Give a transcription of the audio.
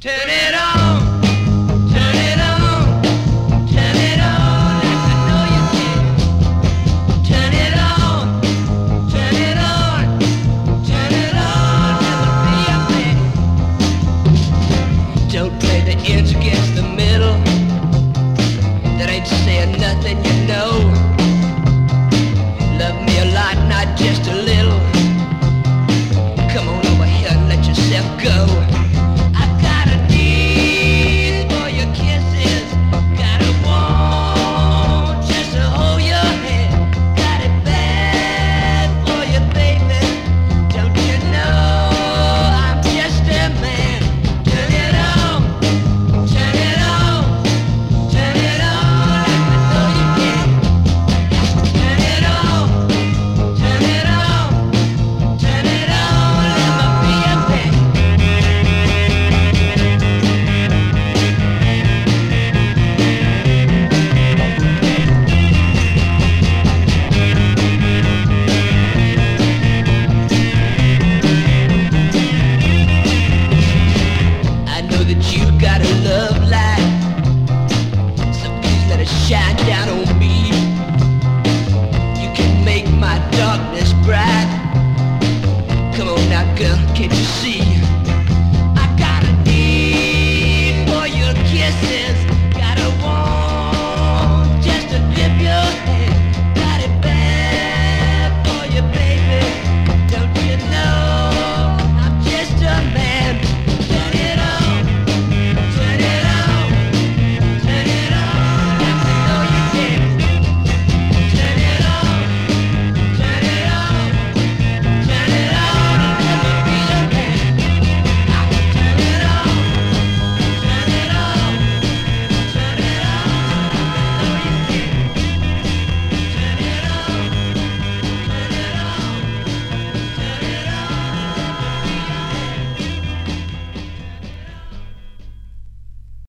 Turn it on, turn it on, turn it on like I know you can. Turn it on, turn it on, turn it on, never be a man. Don't play the ends against the middle. That ain't saying nothing, you know. Love me a lot, not just a little. Come on over here and let yourself go. I got a need for your kisses. Got a want just to hold your hand. Got it bad for you, baby. Don't you know I'm just a man? Turn it on, turn it on, turn it on like I know you can. Turn it on, turn it on, turn it on, let me be a man. I know that you got a love light, so please let it shine down on me. You can make my darkness bright. Come on now, girl, can't you see?